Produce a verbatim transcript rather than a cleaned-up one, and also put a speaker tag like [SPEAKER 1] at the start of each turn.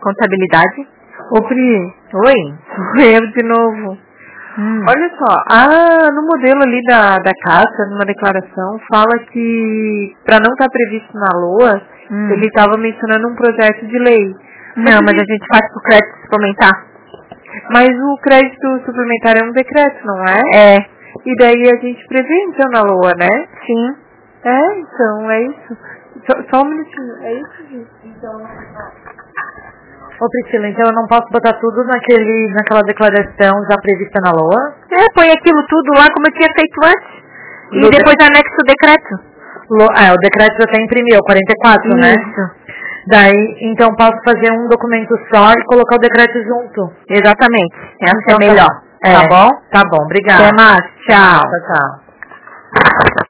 [SPEAKER 1] contabilidade.
[SPEAKER 2] Ô, Pri.
[SPEAKER 1] Oi.
[SPEAKER 2] Sou eu de novo.
[SPEAKER 1] Hum.
[SPEAKER 2] Olha só, ah, no modelo ali da, da Caixa, numa declaração, fala que para não estar previsto na L O A,
[SPEAKER 1] hum.
[SPEAKER 2] ele estava mencionando um projeto de lei.
[SPEAKER 1] Não, mas, mas a gente faz pro crédito suplementar.
[SPEAKER 2] Mas o crédito suplementar é um decreto, não é?
[SPEAKER 1] É.
[SPEAKER 2] E daí a gente prevê então na L O A, né?
[SPEAKER 1] Sim.
[SPEAKER 2] É, então, é isso. Só, só um minutinho, é isso, gente? Então...
[SPEAKER 3] Ô Priscila, então eu não posso botar tudo naquele, naquela declaração já prevista na L O A?
[SPEAKER 1] É, põe aquilo tudo lá como eu tinha feito antes. E
[SPEAKER 3] No
[SPEAKER 1] depois
[SPEAKER 3] de...
[SPEAKER 1] anexa o decreto.
[SPEAKER 3] Lo... Ah, o decreto já até imprimiu, quarenta e quatro,
[SPEAKER 1] Isso.
[SPEAKER 3] né? Daí, então posso fazer um documento só e colocar o decreto junto.
[SPEAKER 1] Exatamente. Essa
[SPEAKER 3] então,
[SPEAKER 1] é melhor.
[SPEAKER 3] Tá, é,
[SPEAKER 1] tá bom?
[SPEAKER 3] Tá bom, obrigada.
[SPEAKER 1] Até mais. Tchau.
[SPEAKER 3] Tchau, tchau.